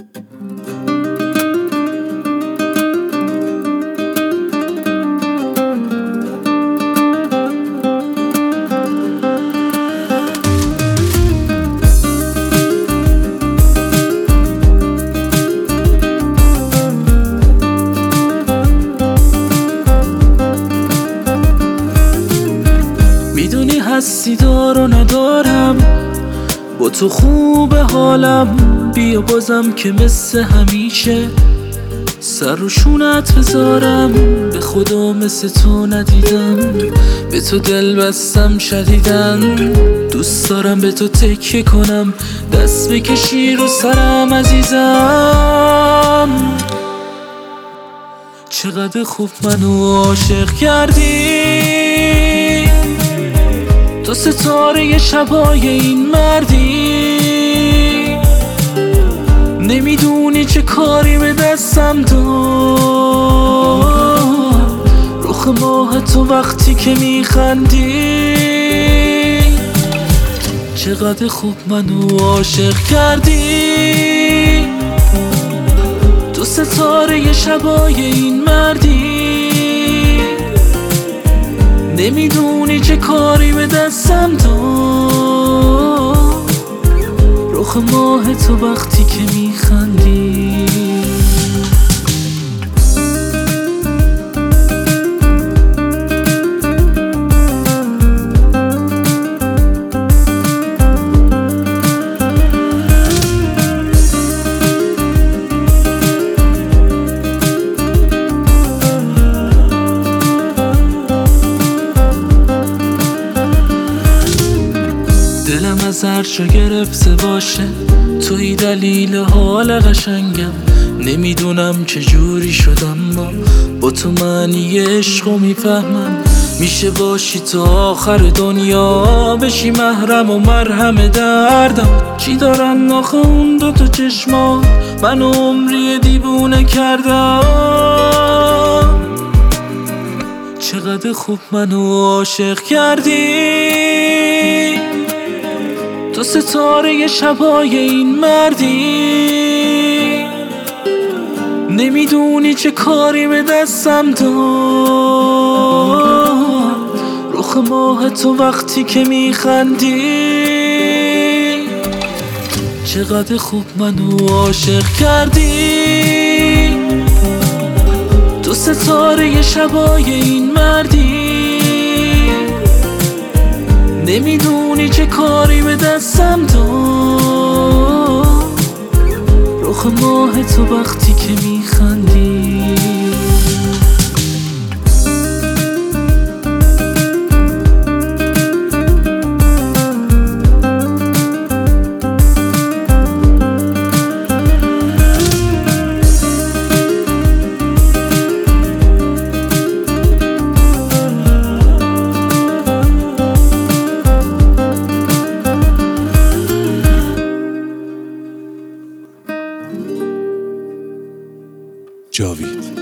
میدونی هستی دار و ندارم، با تو خوب حالم. بیا بازم که مثل همیشه سر رو شونت بذارم. به خدا مثل تو ندیدم، به تو دل بستم شدیدن. دوست دارم به تو تکیه کنم، دست بکشی رو سرم عزیزم. چقدر خوب منو عاشق کردی، تو ستاره شبای این مردی. نمیدونی چه کاری به دستم داد، رخ ماه تو وقتی که میخندی. چقدر خوب منو عاشق کردی، تو ستاره شبای این مردی. نمیدونی چه کاری به دستم داد، رخ ماه تو وقتی که میخندی. دلم از هر جا گرفته باشه، توی دلیل حال قشنگم. نمیدونم چه جوری شدم، با تو معنی عشقو میفهمم. میشه باشی تا آخر دنیا، بشی محرم و مرهم دردم. چی دارن آخه اون دوتا چشما، منو عمری دیوونه کردم. چقدر خوب منو عاشق کردی، تو ستاره شبای این مردی. نمیدونی چه کاری به دستم داد، رخ ماه تو وقتی که میخندی. چقدر خوب منو عاشق کردی، تو ستاره شبای این مردی. نمیدونی چه کاری به دستم داد، رخ ماه تو وقتی که میخندی. جاوید